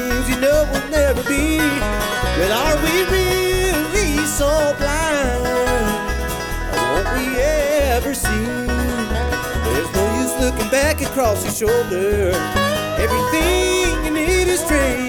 things you know will never be. But are we really so blind? Or won't we ever see? There's no use looking back across your shoulder. Everything